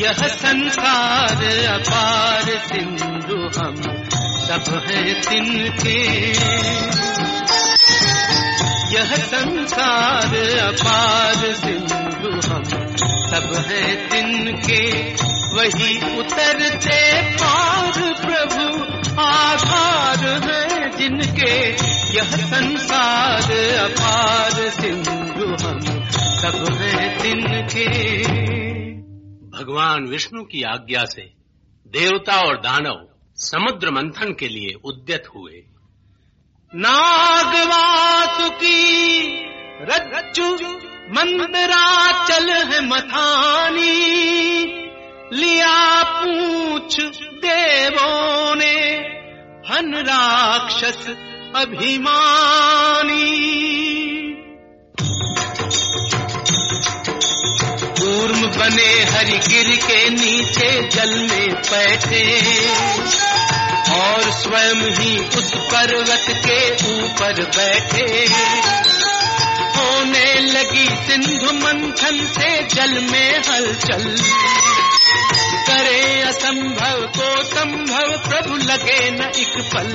यह संसार अपार सिंधु हम सब हैं तिनके। यह संसार अपार सिंधु हम सब हैं तिनके। वही उतरते पार प्रभु आधार है जिनके। यह संसार अपार सिंधु हम सब हैं तिनके। भगवान विष्णु की आज्ञा से देवता और दानव समुद्र मंथन के लिए उद्यत हुए। नागवासुकी रज्जु मंदराचल है मथानी। लिया पूछ देवों ने हन राक्षस अभिमानी। कूर्म बने हरिगिर के नीचे जल में बैठे और स्वयं ही उस पर्वत के ऊपर बैठे। होने लगी सिंधु मंथन से जल में हलचल। करे असंभव को संभव प्रभु लगे न एक पल।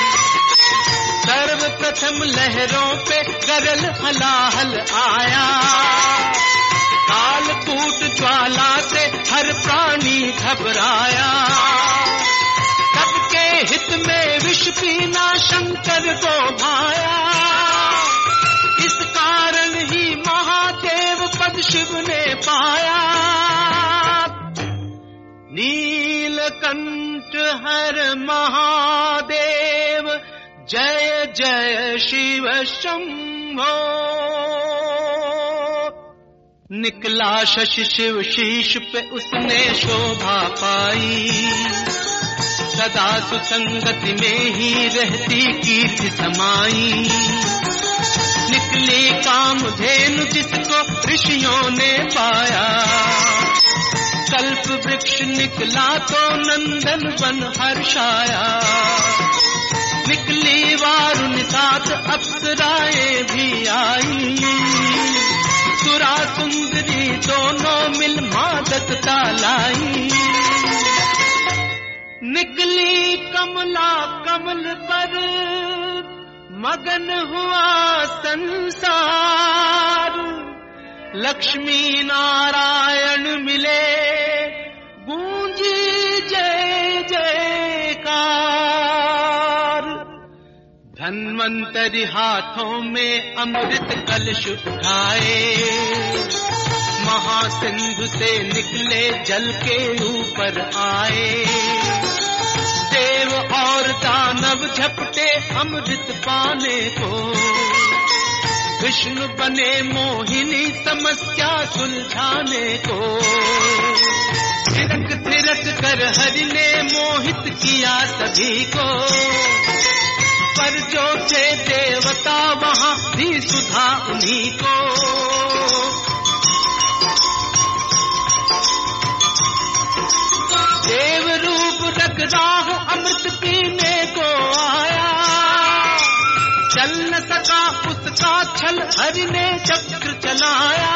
सर्वप्रथम लहरों पे गरल हलाहल आया। कालकूट ज्वाला से हर प्राणी घबराया। सबके हित में विष पीना शंकर को भाया। इस कारण ही महादेव पद शिव ने पाया। नीलकंठ हर महादेव जय जय शिव शंभो। निकला शशि शिव शीश पे उसने शोभा पाई। सदा सुसंगति में ही रहती कीर्ति समाई। निकली कामधेनु जिसको ऋषियों ने पाया। कल्प वृक्ष निकला तो नंदन वन हर्षाया। निकली वारुण साथ अप्सराएं भी आई। सुरा सुंदरी दोनों मिल मादकता लाई। निकली कमला कमल पर मगन हुआ संसार। लक्ष्मी नारायण मिले गूंजी जय जयकार। धन्वंतरि हाथों में अमृत कलश उठाए। महासिंधु से निकले जल के ऊपर आए। देव और दानव झपटे अमृत पाने को। विष्णु बने मोहिनी समस्या सुलझाने को। थिरक थिरक कर हरि ने मोहित किया सभी को। पर जो थे देवता वहाँ भी सुधा उन्हीं को। देव रूप रख राह अमृत पीने को आया। चल न सका उसका छल हरि ने चक्र चलाया।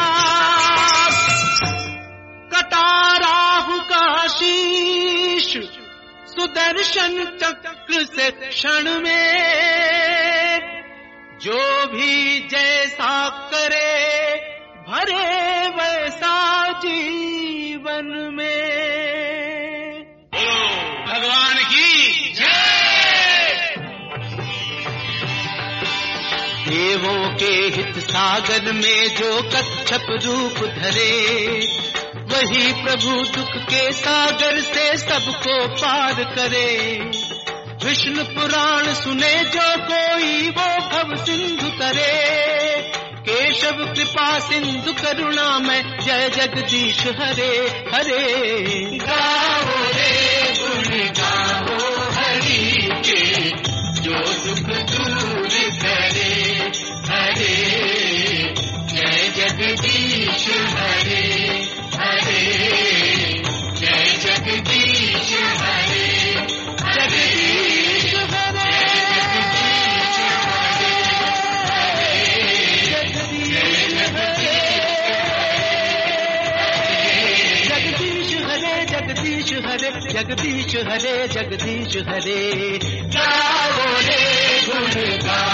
कटा राहु का शीश सुदर्शन चक्र से क्षण में। जो भी जैसा करे भरे वैसा जीवन में। भगवान की जय। देवों के हित सागर में जो कच्छप रूप धरे। वही प्रभु दुख के सागर से सबको पार करे। विष्णु पुराण सुने जो कोई वो भव सिंधु तरे। केशव कृपा सिंधु करुणा में जय जगदीश हरे हरे। गाओ रे गुण गाओ हरि के जो दुख दूर करे। हरे जय जगदीश हरे हरे जय जगदीश हरे जगदीश हरे जगदीश हरे जगदीश हरे, जगदीश हरे, जगदीश हरे। गाओ रे गुण गाओ